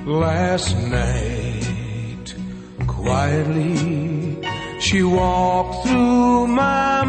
Last night, quietly, she walked through my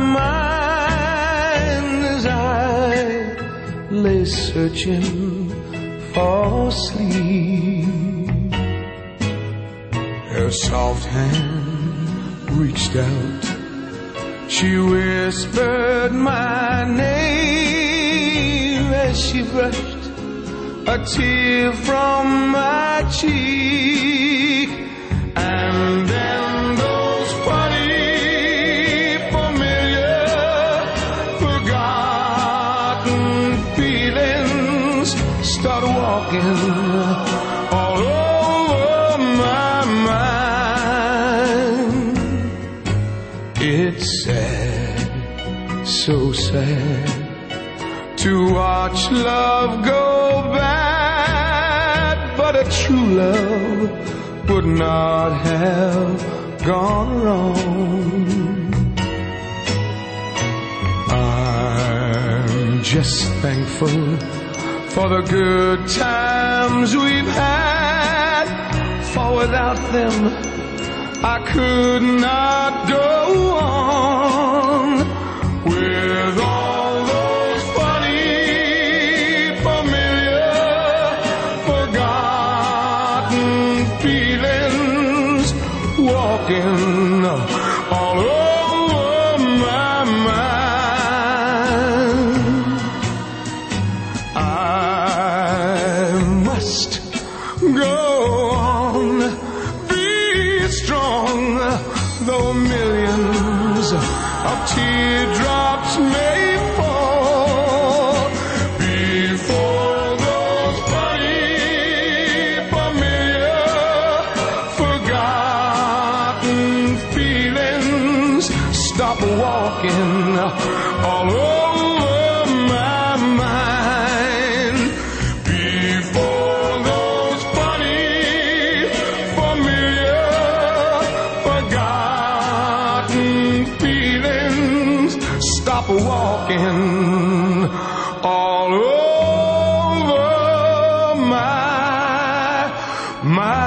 mind as I lay searching for sleep. Her soft hand reached out. She whispered my name as she brushed a tear from my cheek. And then those funny, familiar, forgotten feelings start walking all over my mind. It's sad, so sad, to watch love go bad, but a true love would not have gone wrong. I'm just thankful for the good times we've had, for without them I could not go on with all those funny, familiar, forgotten feelings walking all over my mind. I must go on, be strong, though millions of teardrops may fall before those funny, familiar, forgotten feelings stop walking all over my mind. Before those funny, familiar, forgotten feelings stop walking all over my mind.